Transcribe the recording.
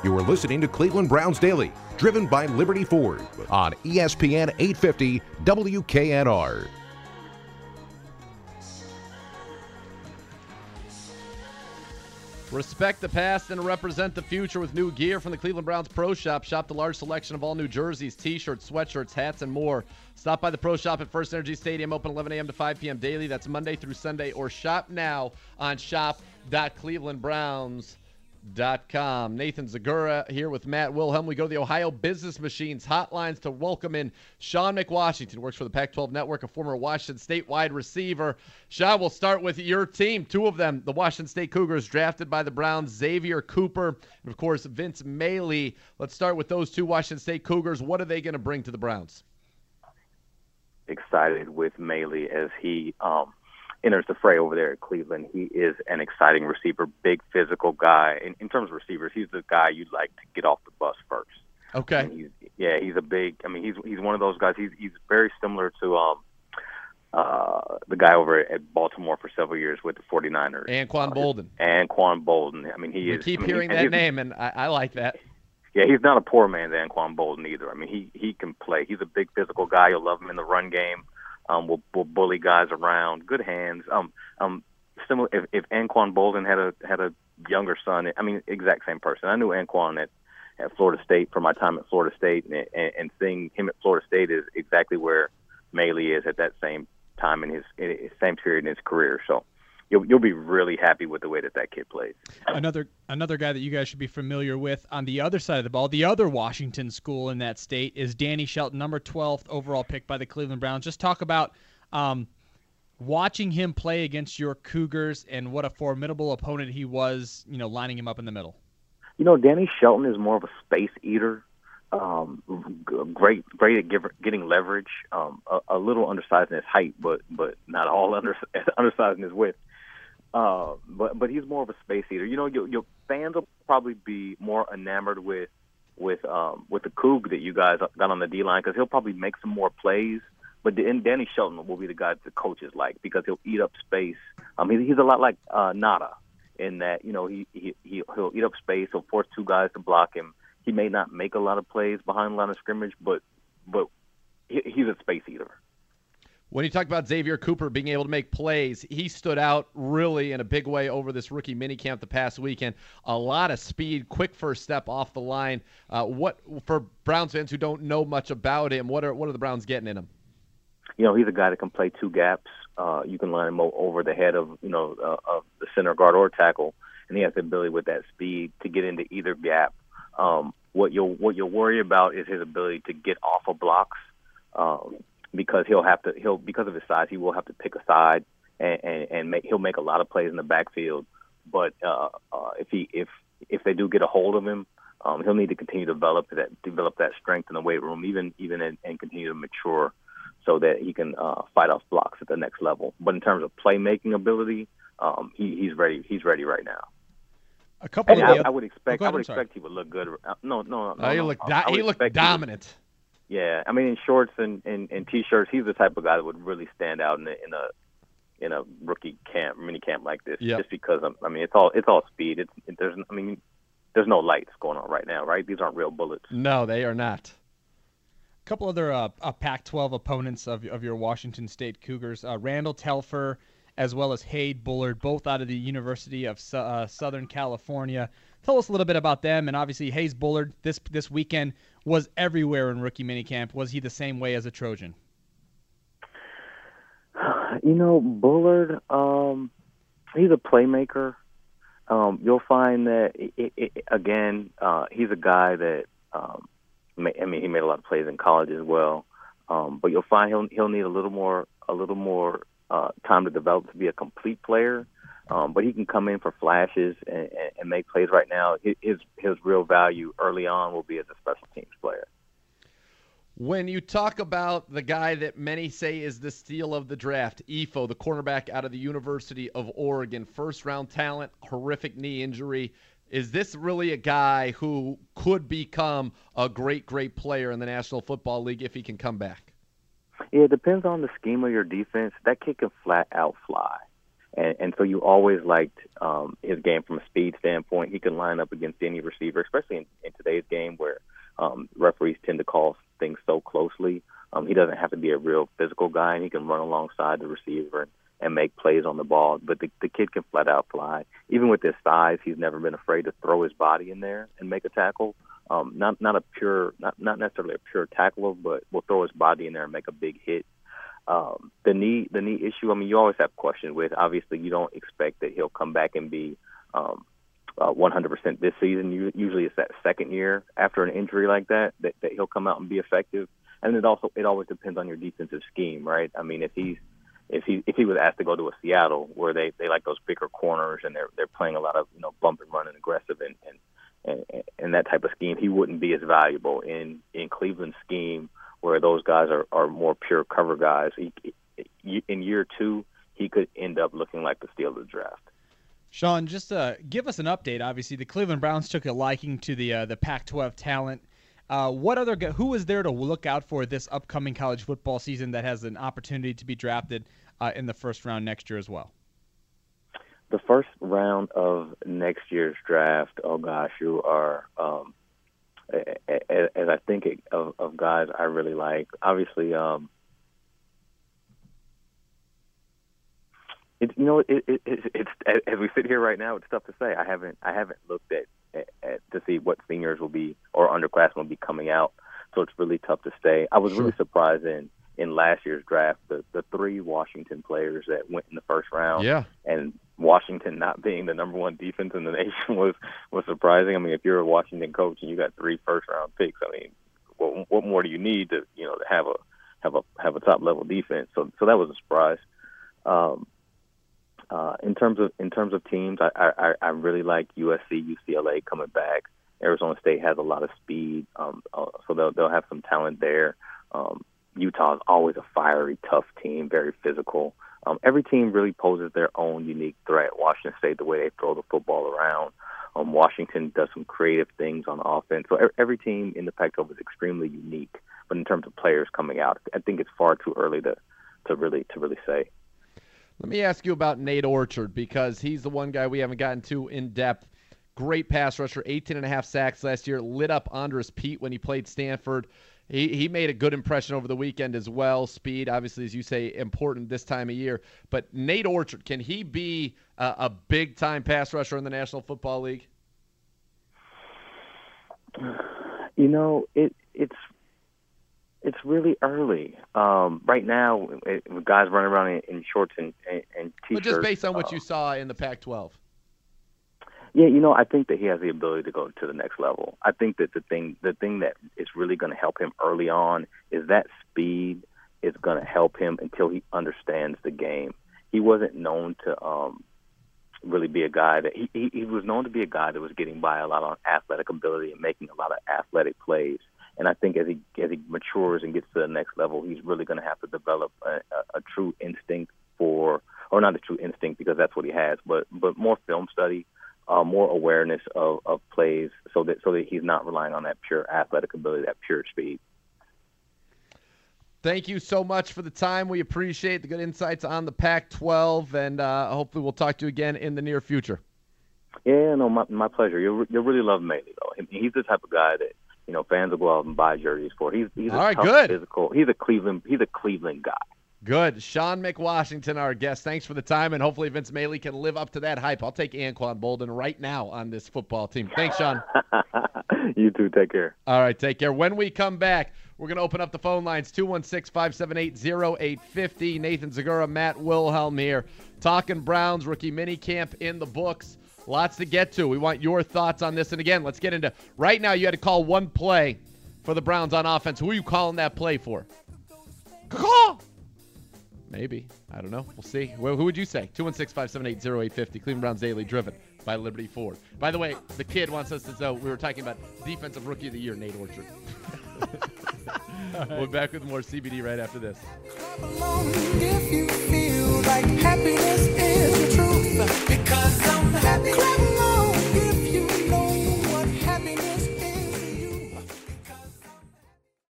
You are listening to Cleveland Browns Daily, driven by Liberty Ford on ESPN 850 WKNR. Respect the past and represent the future with new gear from the Cleveland Browns Pro Shop. Shop the large selection of all new jerseys, t-shirts, sweatshirts, hats, and more. Stop by the Pro Shop at First Energy Stadium, open 11 a.m. to 5 p.m. daily. That's Monday through Sunday. Or shop now on shop.clevelandbrowns.com. Nathan Zagura here with Matt Wilhelm. We go to the Ohio Business Machines hotlines to welcome in Sean McWashington, works for the Pac-12 Network, a former Washington State wide receiver. Sean, we'll start with your team. Two of them, the Washington State Cougars, drafted by the Browns, Xavier Cooper, and of course, Vince Mayle. Let's start with those two Washington State Cougars. What are they going to bring to the Browns? Excited with Mayle as he enters the fray over there at Cleveland. He is an exciting receiver, big physical guy. In terms of receivers, he's the guy you'd like to get off the bus first. Okay. And he's a big. I mean, he's one of those guys. He's very similar to the guy over at Baltimore for several years with the 49ers. Anquan Boldin. Anquan Boldin. I mean, We keep hearing that name, and I like that. Yeah, he's not a poor man's Anquan Boldin either. I mean, he can play. He's a big physical guy. You'll love him in the run game. Will bully guys around. Good hands. Similar. If Anquan Boldin had a younger son, I mean, exact same person. I knew Anquan at Florida State for my time at Florida State, and seeing him at Florida State is exactly where Mayle is at that same time in his same period in his career. So you'll be really happy with the way that kid plays. Another guy that you guys should be familiar with on the other side of the ball, the other Washington school in that state, is Danny Shelton, number 12th overall pick by the Cleveland Browns. Just talk about watching him play against your Cougars and what a formidable opponent he was, lining him up in the middle. Danny Shelton is more of a space eater. Great at getting leverage. A little undersized in his height, but not all undersized in his width. But he's more of a space eater. Your fans will probably be more enamored with the Coug that you guys got on the D-line because he'll probably make some more plays. But Danny Shelton will be the guy that the coaches like because he'll eat up space. He's a lot like Nada in that he'll eat up space. He'll force two guys to block him. He may not make a lot of plays behind the line of scrimmage, but he's a space eater. When you talk about Xavier Cooper being able to make plays, he stood out really in a big way over this rookie minicamp the past weekend. A lot of speed, quick first step off the line. What for Browns fans who don't know much about him, what are the Browns getting in him? He's a guy that can play two gaps. You can line him over the head of of the center guard or tackle, and he has the ability with that speed to get into either gap. What you'll worry about is his ability to get off of blocks. Because because of his size, he will have to pick a side and he'll make a lot of plays in the backfield. But if they do get a hold of him, he'll need to continue to develop that strength in the weight room, and continue to mature so that he can fight off blocks at the next level. But in terms of playmaking ability, he's ready. He's ready right now. I would expect he would look good. He looked dominant. Yeah, in shorts and t-shirts, he's the type of guy that would really stand out in a rookie mini camp like this. Yep. Just because it's all speed. There's no lights going on right now, right? These aren't real bullets. No, they are not. A couple other Pac-12 opponents of your Washington State Cougars, Randall Telfer as well as Hayes Bullard, both out of the University of Southern California. Tell us a little bit about them, and obviously Hayes Bullard this weekend was everywhere in rookie minicamp. Was he the same way as a Trojan? Bullard, he's a playmaker. You'll find that he's a guy that he made a lot of plays in college as well. But you'll find he'll need a little more time to develop to be a complete player. But he can come in for flashes and make plays right now. His real value early on will be as a special teams player. When you talk about the guy that many say is the steal of the draft, Ifo, the cornerback out of the University of Oregon, first-round talent, horrific knee injury, is this really a guy who could become a great, great player in the National Football League if he can come back? Yeah, it depends on the scheme of your defense. That kid can flat out fly. And so you always liked his game from a speed standpoint. He can line up against any receiver, especially in today's game where referees tend to call things so closely. He doesn't have to be a real physical guy, and he can run alongside the receiver and make plays on the ball. But the kid can flat out fly. Even with his size, he's never been afraid to throw his body in there and make a tackle. Not necessarily a pure tackler, but will throw his body in there and make a big hit. The knee issue, I mean, you always have questions with. Obviously, you don't expect that he'll come back and be 100% this season. Usually it's that second year after an injury like that he'll come out and be effective. And it always depends on your defensive scheme, right? I mean, if he was asked to go to a Seattle where they like those bigger corners and they're playing a lot of bump and run and aggressive and that type of scheme, he wouldn't be as valuable in Cleveland's scheme where those guys are more pure cover guys. In year 2, he could end up looking like the steal of the draft. Sean, just give us an update. Obviously, the Cleveland Browns took a liking to the Pac-12 talent. Who is there to look out for this upcoming college football season that has an opportunity to be drafted in the first round next year as well? The first round of next year's draft, oh gosh, you are, as I think of guys I really like, obviously, it's as we sit here right now, it's tough to say. I haven't looked at to see what seniors will be or underclassmen will be coming out, so it's really tough to say. I was really surprised in last year's draft the 3 Washington players that went in the first round. Yeah. And Washington not being the number 1 defense in the nation was surprising. I mean, if you're a Washington coach and you got 3 first-round picks, I mean, what more do you need to have a top level defense? So that was a surprise. In terms of teams, I really like USC, UCLA coming back. Arizona State has a lot of speed, so they'll have some talent there. Utah is always a fiery, tough team, very physical. Every team really poses their own unique threat. Washington State, the way they throw the football around. Washington does some creative things on offense. So every team in the Pac-12 is extremely unique. But in terms of players coming out, I think it's far too early to really say. Let me ask you about Nate Orchard, because he's the one guy we haven't gotten to in depth. Great pass rusher, 18.5 sacks last year, lit up Andres Pete when he played Stanford. He made a good impression over the weekend as well. Speed, obviously, as you say, important this time of year. But Nate Orchard, can he be a big-time pass rusher in the National Football League? It's really early. Right now, with guys running around in shorts and T-shirts. But just based on what you saw in the Pac-12. Yeah, I think that he has the ability to go to the next level. I think that the thing that is really going to help him early on is that speed is going to help him until he understands the game. He wasn't known to really be a guy that he was known to be a guy that was getting by a lot on athletic ability and making a lot of athletic plays. And I think as he matures and gets to the next level, he's really going to have to develop a true instinct or not a true instinct because that's what he has, but more film study. More awareness of plays so that he's not relying on that pure athletic ability, that pure speed. Thank you so much for the time. We appreciate the good insights on the Pac-12, and hopefully we'll talk to you again in the near future. Yeah, no, my pleasure. You'll really love Maley, though. He's the type of guy that fans will go out and buy jerseys for. He's a tough, physical. He's a Cleveland guy. Good. Sean McWashington, our guest. Thanks for the time, and hopefully Vince Maley can live up to that hype. I'll take Anquan Boldin right now on this football team. Thanks, Sean. You too. Take care. All right, take care. When we come back, we're going to open up the phone lines, 216-578-0850. Nathan Zegura, Matt Wilhelm here. Talking Browns, rookie minicamp in the books. Lots to get to. We want your thoughts on this. And again, let's get into right now. You had to call one play for the Browns on offense. Who are you calling that play for? Call! Maybe. I don't know. We'll see. Well, who would you say? 216-578-0850. Cleveland Browns Daily, driven by Liberty Ford. By the way, the kid wants us to know we were talking about Defensive Rookie of the Year, Nate Orchard. We'll be back with more CBD right after this. If you feel like happiness is the truth, because I'm happy.